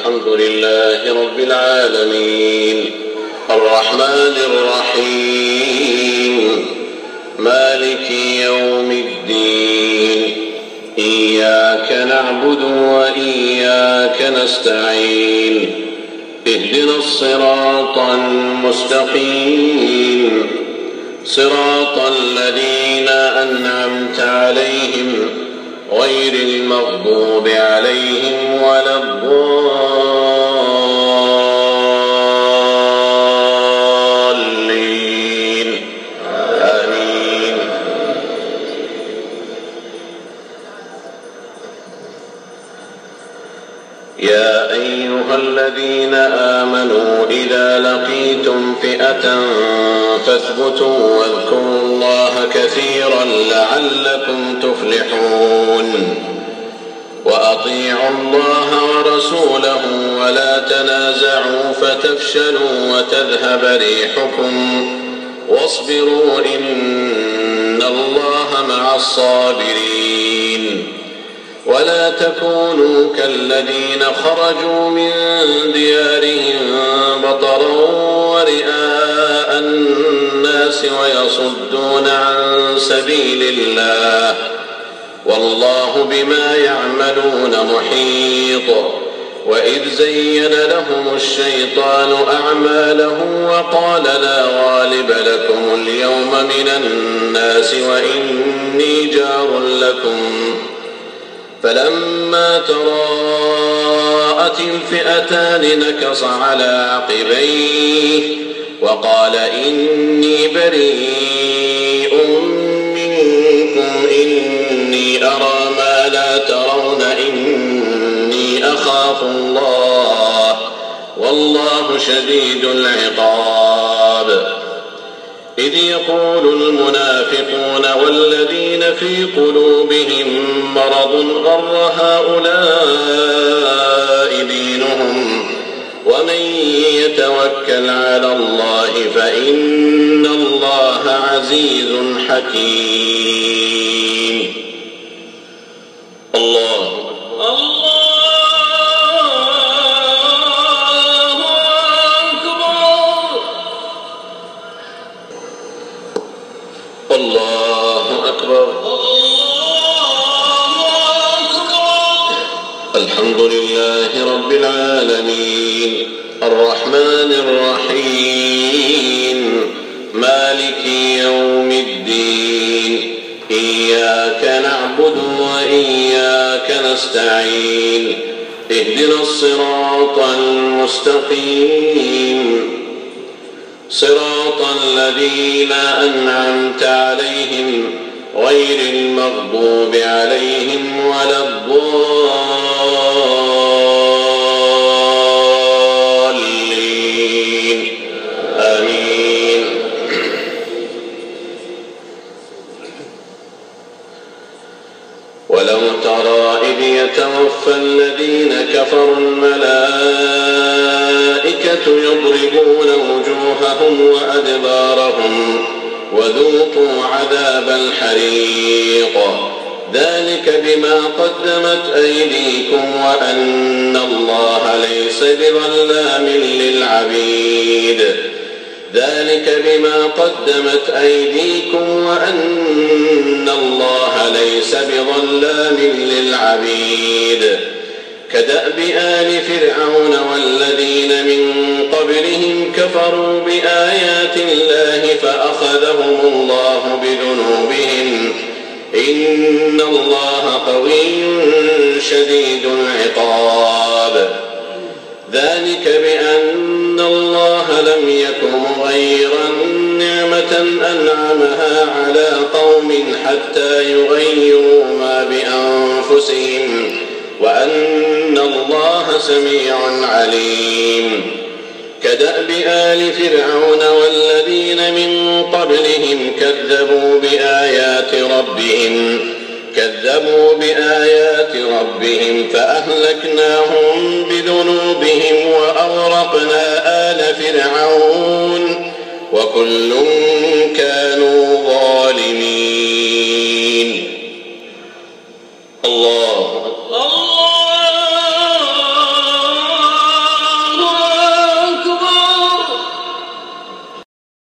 الحمد لله رب العالمين الرحمن الرحيم مالك يوم الدين إياك نعبد وإياك نستعين اهدنا الصراط المستقيم صراط الذين أنعمت عليهم غير المغضوب عليهم ولا الضالين آمين. يا أيها الذين آمنوا إذا لقيتم فئة فاثبتوا واذكروا الله كثيرا لعلكم تفلحون. وأطيعوا الله ورسوله ولا تنازعوا فتفشلوا وتذهب ريحكم واصبروا إن الله مع الصابرين. ولا تكونوا كالذين خرجوا من ديارهم بطرا ورئاء الناس ويصدون عن سبيل الله والله بما يعملون محيط. وإذ زين لهم الشيطان أعمالهم وقال لا غالب لكم اليوم من الناس وإني جار لكم فلما تراءت الفئتان نكص على عقبيه وقال إني بريء منكم إني أرى ما لا ترون إني أخاف الله والله شديد العقاب. إذ يقول المنافقون والذين في قلوبهم مرض غر هؤلاء دينهم ومن يتوكل على الله فإن الله عزيز حكيم. الله الله أكبر. الحمد لله رب العالمين الرحمن الرحيم مالك يوم الدين إياك نعبد وإياك نستعين اهدنا الصراط المستقيم صراط الذين أنعمت عليهم غير المغضوب عليهم ولا الضالين آمين. ولو ترى إذ يتوفى الذين كفروا الملائكة يضربون وجوههم وأدبارهم وذوقوا عذاب الحريق ذلك بما قدمت أيديكم وأن الله ليس بظلام للعبيد. ذلك بما قدمت أيديكم وأن الله ليس بظلام للعبيد. كدأب آل فرعون والذين من قبلهم كفروا بآيات الله فأخذهم الله بذنوبهم إن الله قوي شديد العقاب. ذلك بأن الله لم يكن مغيرا نعمة أنعمها على قوم حتى يغيروا ما بأنفسهم وأن الله سميع عليم. كدأب آل فرعون والذين من قبلهم كذبوا بآيات ربهم فأهلكناهم بذنوبهم وأغرقنا آل فرعون وكل كانوا